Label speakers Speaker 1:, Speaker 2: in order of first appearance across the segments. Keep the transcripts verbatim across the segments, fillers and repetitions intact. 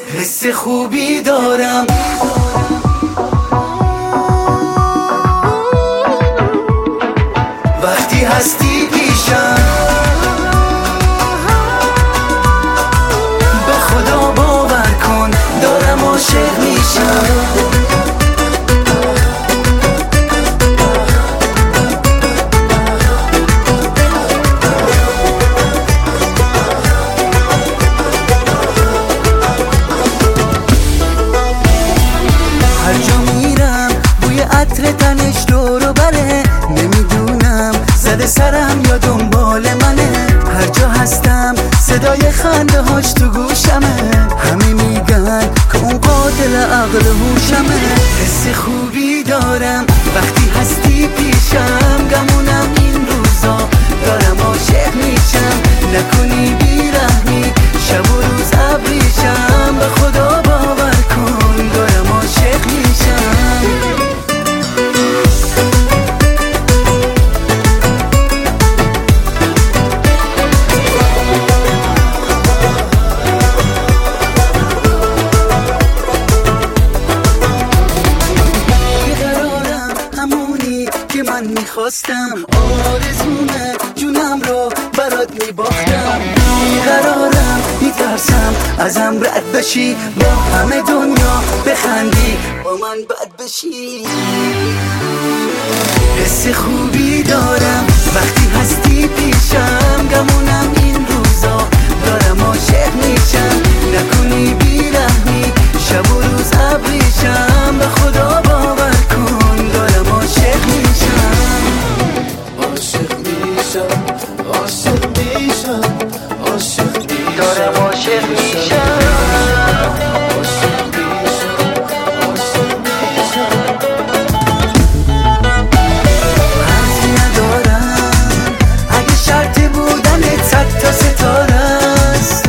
Speaker 1: حس خوبی دارم وقتی هستی پیشم، به خدا باور کن دارم عاشق میشم. عطر تنش دورو بره، نمیدونم زده سرم یا دنبال منه. هر جا هستم صدای خنده هاش تو گوشمه، همه میگن که اون قاتل عقل هوشمه. حس خوبی دارم وقتی هستی پیشم، گمونم این روزا دارم عاشق میشم. نکنی بیرحمی شب و روز ابریشم، به خدا باور کن دارم عاشق میشم. که من میخواستم، آرزومه جونم رو برات میباختم. بیقرارم میترسم ازم رد بشی، با همه دنیا بخندی با من بد بشی. حس خوبی دارم وقتی هستی پیشم، گمونم این روزا دارم عاشق میشم. نکنی بیرحمی شب و روز ابریشم، به خدا باور کن دارم عاشق میشم.
Speaker 2: عاشق میشم عاشق میشم عاشق میشم
Speaker 1: دارم عاشق میشم. حرفی ندارم اگه شرط بودنت صد تا ستاره است.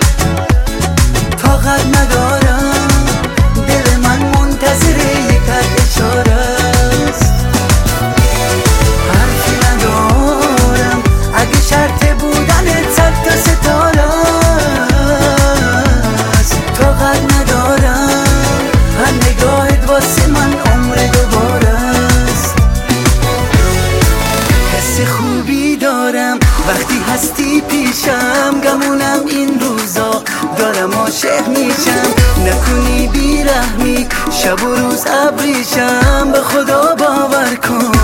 Speaker 1: طاقت ندارم دل من منتظر یک اشاره است. حرفی ندارم اگه شرط بودنت صد تا ستاره است. طاقت ندارم هر نگاهت واسه من عمر دوباره است. حس خوبی دارم وقتی هستی پیشم، گمونم این روزا دارم عاشق میشم. نکنی بیرحمی شب و روز ابریشم، به خدا باور کن